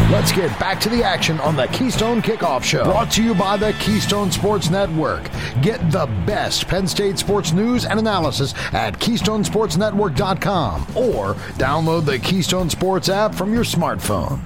Let's get back to the action on the Keystone Kickoff Show. Brought to you by the Keystone Sports Network. Get the best Penn State sports news and analysis at KeystonesportsNetwork.com or download the Keystone Sports app from your smartphone.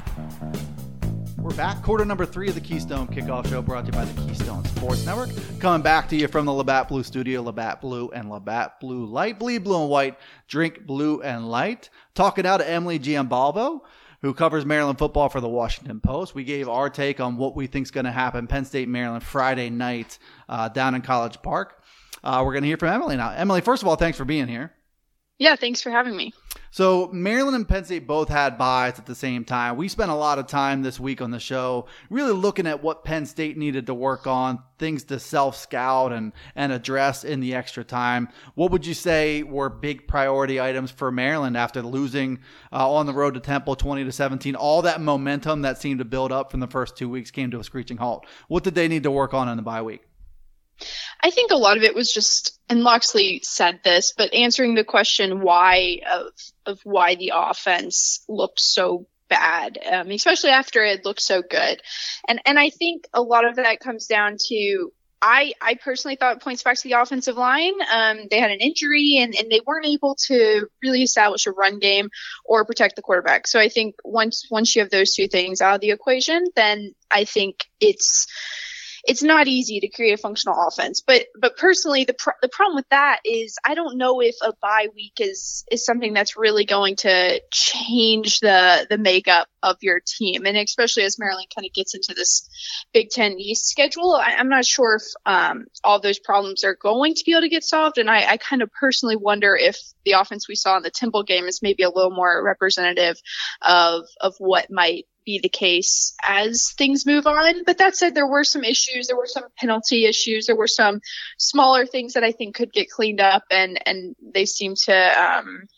We're back. Quarter number 3 of the Keystone Kickoff Show, brought to you by the Keystone Sports Network. Coming back to you from the Labatt Blue Studio, Labatt Blue and Labatt Blue Light. Bleed blue and white, drink blue and light. Talking out to Emily Giambalvo, who covers Maryland football for the Washington Post. We gave our take on what we think is going to happen Penn State, Maryland, Friday night down in College Park. We're going to hear from Emily now. Emily, first of all, thanks for being here. Yeah, thanks for having me. So Maryland and Penn State both had byes at the same time. We spent a lot of time this week on the show really looking at what Penn State needed to work on, things to self-scout and address in the extra time. What would you say were big priority items for Maryland after losing on the road to Temple 20-17? All that momentum that seemed to build up from the first 2 weeks came to a screeching halt. What did they need to work on in the bye week? I think a lot of it was just, and Loxley said this, but answering the question why of why the offense looked so bad, especially after it looked so good. And I think a lot of that comes down to, I personally thought it points back to the offensive line. They had an injury and they weren't able to really establish a run game or protect the quarterback. So I think once you have those two things out of the equation, then I think it's not easy to create a functional offense. But personally, the problem with that is I don't know if a bye week is something that's really going to change the makeup of your team. And especially as Maryland kind of gets into this Big Ten East schedule, I'm not sure if all those problems are going to be able to get solved. And I kind of personally wonder if the offense we saw in the Temple game is maybe a little more representative of what might be the case as things move on. But that said, there were some issues. There were some penalty issues. There were some smaller things that I think could get cleaned up, and they seem to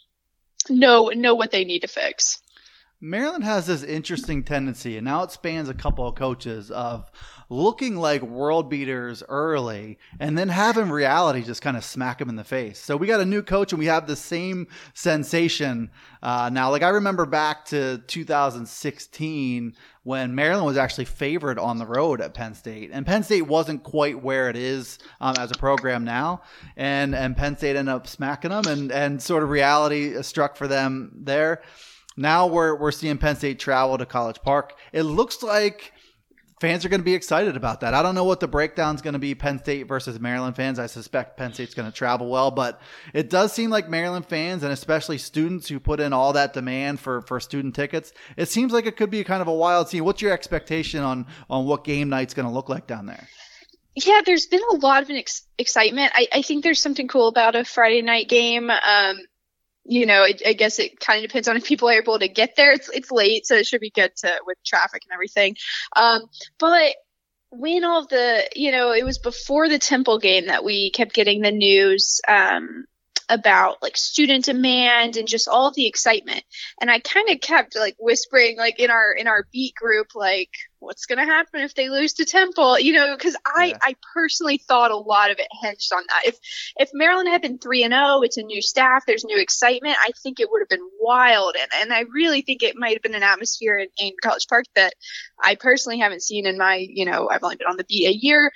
know what they need to fix. Maryland has this interesting tendency, and now it spans a couple of coaches, of looking like world beaters early and then having reality just kind of smack them in the face. So we got a new coach and we have the same sensation now. Like I remember back to 2016 when Maryland was actually favored on the road at Penn State, and Penn State wasn't quite where it is as a program now. And Penn State ended up smacking them, and sort of reality struck for them there. Now we're seeing Penn State travel to College Park. It looks like fans are going to be excited about that. I don't know what the breakdown is going to be, Penn State versus Maryland fans. I suspect Penn State's going to travel well, but it does seem like Maryland fans, and especially students who put in all that demand for student tickets, it seems like it could be kind of a wild scene. What's your expectation on what game night's going to look like down there? Yeah, there's been a lot of excitement. I think there's something cool about a Friday night game. I guess it kind of depends on if people are able to get there. It's late, so it should be good with traffic and everything. But when it was before the Temple game that we kept getting the news about like student demand and just all of the excitement. And I kind of kept like whispering like in our beat group, like, what's going to happen if they lose to Temple? Because I personally thought a lot of it hinged on that. If Maryland had been 3-0, it's a new staff, there's new excitement, I think it would have been wild. And I really think it might have been an atmosphere in College Park that I personally haven't seen in my, I've only been on the beat a year.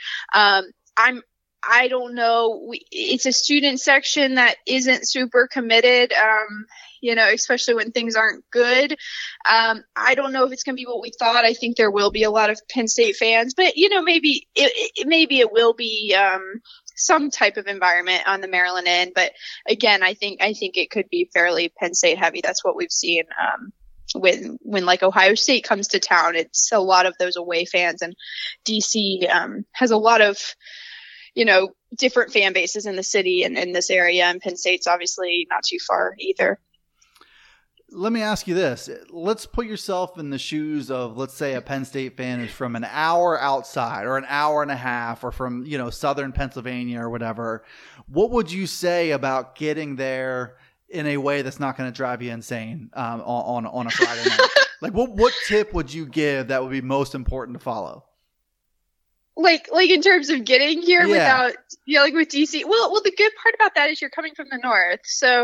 I don't know. It's a student section that isn't super committed, especially when things aren't good. I don't know if it's going to be what we thought. I think there will be a lot of Penn State fans, but, maybe it will be some type of environment on the Maryland end. But again, I think it could be fairly Penn State heavy. That's what we've seen when like Ohio State comes to town. It's a lot of those away fans, and DC has a lot of different fan bases in the city and in this area, and Penn State's obviously not too far either. Let me ask you this. Let's put yourself in the shoes of, let's say, a Penn State fan is from an hour outside or an hour and a half, or from, southern Pennsylvania or whatever. What would you say about getting there in a way that's not going to drive you insane on a Friday night? Like what tip would you give that would be most important to follow? Like in terms of getting here without dealing with DC. Well, the good part about that is you're coming from the north. So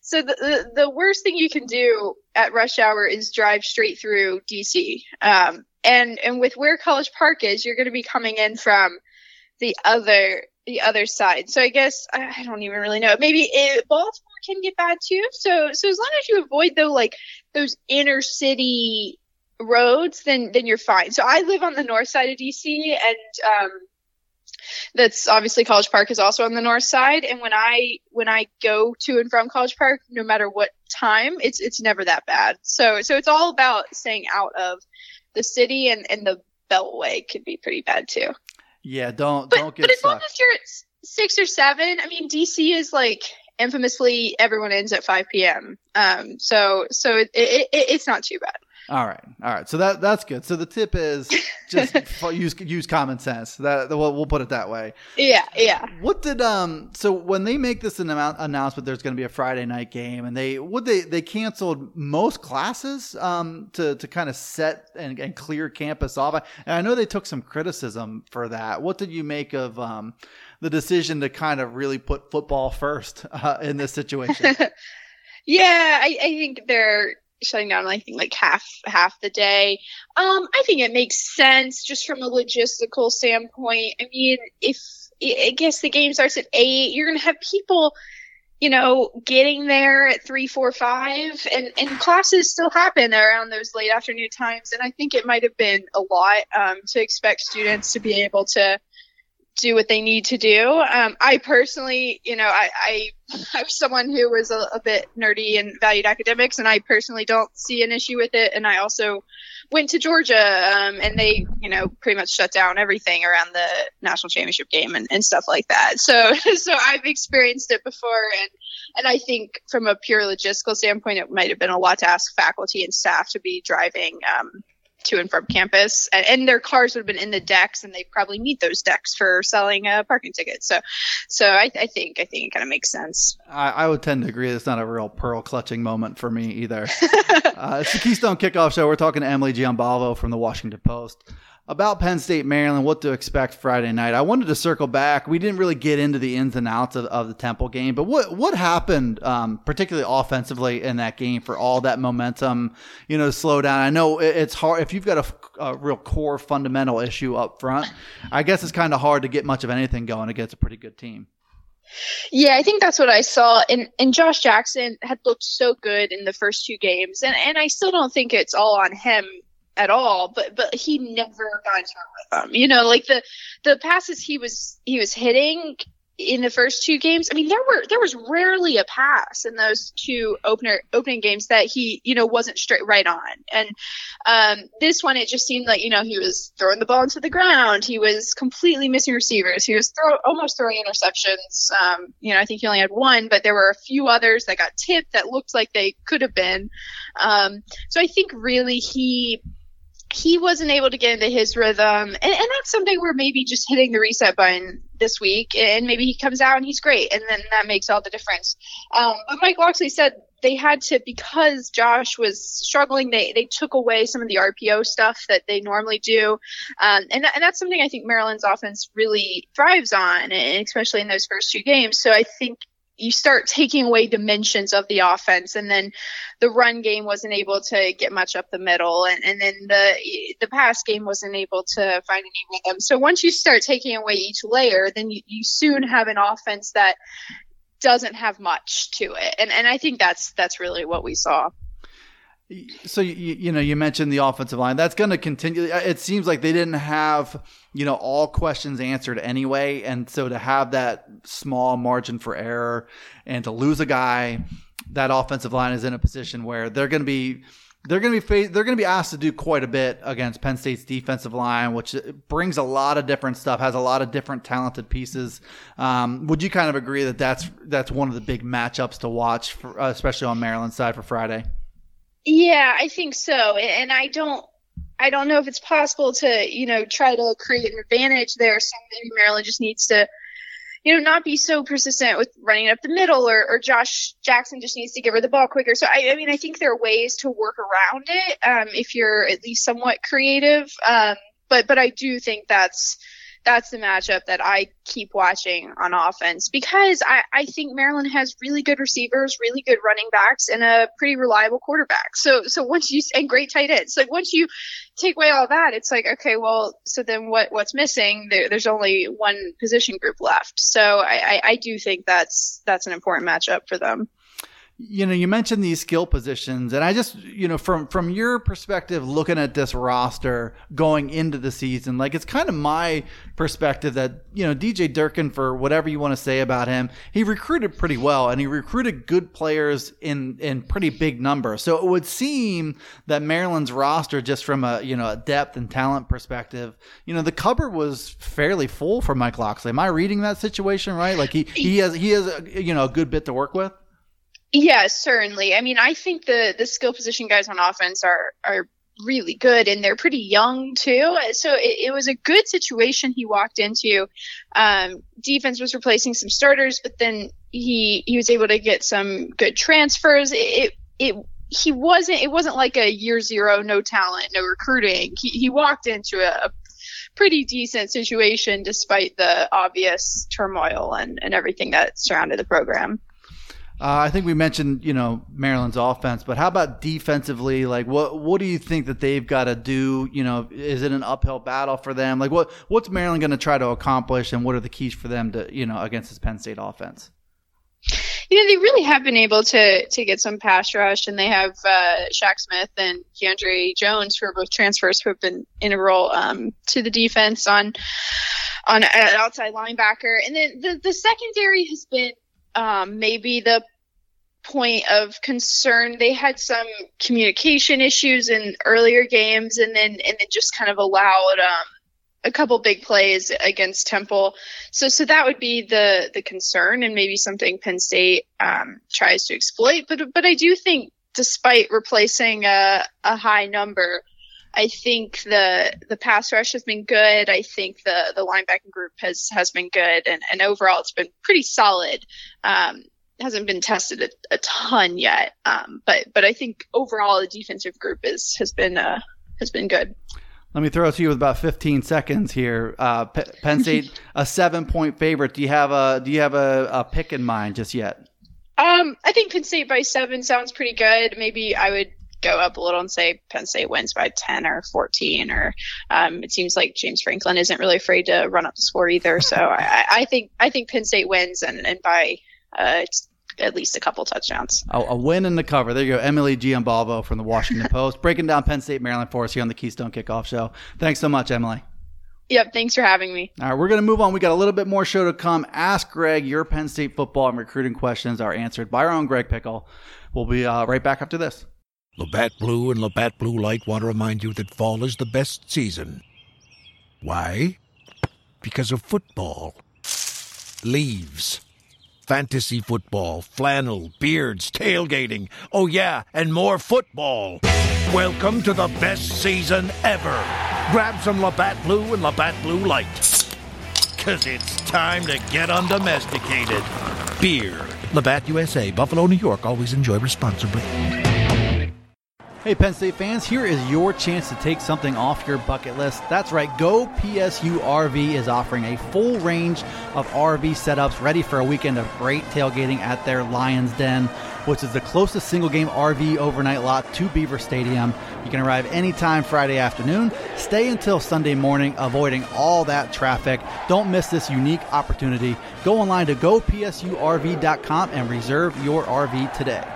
the worst thing you can do at rush hour is drive straight through DC. And with where College Park is, you're going to be coming in from the other side. So I guess I don't even really know. Maybe Baltimore can get bad too. So as long as you avoid those inner city roads, then you're fine. So I live on the north side of DC, and that's obviously College Park is also on the north side. And when I go to and from College Park, no matter what time, it's never that bad. So it's all about staying out of the city, and the Beltway could be pretty bad too. Yeah, don't get But as stuck. long as you're at 6 or 7, I mean, DC is like infamously everyone ends at 5 p.m. So it's not too bad. All right. So that's good. So the tip is just use common sense. We'll put it that way. Yeah. What did so when they make this announcement, there's going to be a Friday night game, and they canceled most classes to kind of set and clear campus off. And I know they took some criticism for that. What did you make of the decision to kind of really put football first in this situation? Yeah, I think they're shutting down, I think, like half the day. I think it makes sense just from a logistical standpoint. I mean, I guess the game starts at 8, you're going to have people, getting there at 3, 4, 5, and classes still happen around those late afternoon times. And I think it might have been a lot to expect students to be able to do what they need to do. I personally, I was someone who was a bit nerdy and valued academics, and I personally don't see an issue with it. And I also went to Georgia, and they, pretty much shut down everything around the national championship game and stuff like that. So I've experienced it before, and I think from a pure logistical standpoint, it might have been a lot to ask faculty and staff to be driving to and from campus, and their cars would have been in the decks, and they probably need those decks for selling parking tickets. So I think it kind of makes sense. I would tend to agree. It's not a real pearl clutching moment for me either. It's the Keystone Kickoff Show. We're talking to Emily Giambalvo from the Washington Post about Penn State, Maryland, what to expect Friday night. I wanted to circle back. We didn't really get into the ins and outs of the Temple game, but what happened, particularly offensively in that game for all that momentum, slow down? I know it's hard if you've got a real core fundamental issue up front. I guess it's kind of hard to get much of anything going against a pretty good team. Yeah, I think that's what I saw. And Josh Jackson had looked so good in the first 2 games, and I still don't think it's all on him at all, but he never got into a rhythm. Like the passes he was hitting in the first 2 games. I mean, there was rarely a pass in those 2 opening games that he wasn't straight right on. And this one, it just seemed like he was throwing the ball into the ground. He was completely missing receivers. He was almost throwing interceptions. I think he only had 1, but there were a few others that got tipped that looked like they could have been. So I think really he wasn't able to get into his rhythm. And that's something where maybe just hitting the reset button this week, and maybe he comes out and he's great, and then that makes all the difference. But Mike Locksley said they had to, because Josh was struggling, they took away some of the RPO stuff that they normally do. And that's something I think Maryland's offense really thrives on, and especially in those first 2 games. So I think you start taking away dimensions of the offense, and then the run game wasn't able to get much up the middle, and then the pass game wasn't able to find any rhythm. So once you start taking away each layer, then you soon have an offense that doesn't have much to it, and I think that's really what we saw. So you mentioned the offensive line. That's going to continue. It seems like they didn't have all questions answered anyway, and so to have that small margin for error and to lose a guy, that offensive line is in a position where they're going to be asked to do quite a bit against Penn State's defensive line, which brings a lot of different stuff, has a lot of different talented pieces. Would you kind of agree that that's one of the big matchups to watch, especially on Maryland's side for Friday? Yeah, I think so. And I don't know if it's possible to, try to create an advantage there. So maybe Maryland just needs to, not be so persistent with running up the middle, or Josh Jackson just needs to give her the ball quicker. So I mean, I think there are ways to work around it if you're at least somewhat creative. But I do think that's that's the matchup that I keep watching on offense, because I think Maryland has really good receivers, really good running backs, and a pretty reliable quarterback. So once you, and great tight ends. So once you take away all that, it's like, okay, well, so then what's missing? There's only one position group left. So I do think that's an important matchup for them. You know, you mentioned these skill positions, and I just, you know, from your perspective, looking at this roster going into the season, like, it's kind of my perspective that, you know, DJ Durkin, for whatever you want to say about him, he recruited pretty well, and he recruited good players in pretty big numbers. So it would seem that Maryland's roster, just from a, you know, a depth and talent perspective, you know, the cupboard was fairly full for Mike Locksley. Am I reading that situation right? Like, he has you know, a good bit to work with. Yes, certainly. I mean, I think the skill position guys on offense are really good, and they're pretty young too. So it was a good situation he walked into. Defense was replacing some starters, but then he was able to get some good transfers. It wasn't like a year zero, no talent, no recruiting. He walked into a pretty decent situation despite the obvious turmoil and everything that surrounded the program. I think we mentioned, you know, Maryland's offense, but how about defensively? Like, what do you think that they've got to do? You know, is it an uphill battle for them? Like, what's Maryland going to try to accomplish, and what are the keys for them to, you know, against this Penn State offense? You know, they really have been able to get some pass rush, and they have Shaq Smith and Keandre Jones, who are both transfers, who have been integral to the defense on an outside linebacker. And then the secondary has been maybe the point of concern. They had some communication issues in earlier games, and then just kind of allowed a couple big plays against Temple. So that would be the concern, and maybe something Penn State tries to exploit. But I do think, despite replacing a high number, I think the pass rush has been good. I think the linebacking group has been good, and overall it's been pretty solid. Hasn't been tested a ton yet, but I think overall the defensive group has been good. Let me throw it to you with about 15 seconds here. Penn State, a 7-point favorite. Do you have a pick in mind just yet? I think Penn State by 7 sounds pretty good. Maybe I would go up a little and say Penn State wins by 10 or 14, or it seems like James Franklin isn't really afraid to run up the score either. So I think Penn State wins and by at least a couple touchdowns. A win in the cover. There you go. Emily Giambalvo from the Washington Post breaking down Penn State, Maryland for us here on the Keystone Kickoff Show. Thanks so much, Emily. Yep, thanks for having me. All right, we're going to move on. We got a little bit more show to come. Ask Greg. Your Penn State football and recruiting questions are answered by our own Greg Pickle. We'll be right back after this. Labatt Blue and Labatt Blue Light want to remind you that fall is the best season. Why? Because of football. Leaves. Fantasy football, flannel, beards, tailgating. Oh yeah, and more football. Welcome to the best season ever. Grab some Labatt Blue and Labatt Blue Light. 'Cause it's time to get undomesticated. Beer. Labatt USA, Buffalo, New York. Always enjoy responsibly. Hey, Penn State fans, here is your chance to take something off your bucket list. That's right, Go PSU RV is offering a full range of RV setups ready for a weekend of great tailgating at their Lions Den, which is the closest single-game RV overnight lot to Beaver Stadium. You can arrive anytime Friday afternoon, stay until Sunday morning, avoiding all that traffic. Don't miss this unique opportunity. Go online to gopsurv.com and reserve your RV today.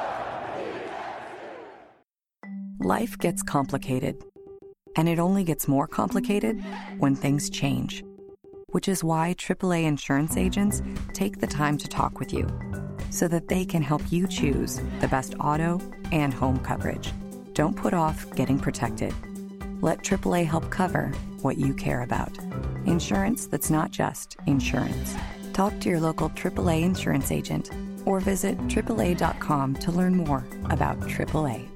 Life gets complicated, and it only gets more complicated when things change, which is why AAA insurance agents take the time to talk with you so that they can help you choose the best auto and home coverage. Don't put off getting protected. Let AAA help cover what you care about. Insurance that's not just insurance. Talk to your local AAA insurance agent or visit AAA.com to learn more about AAA.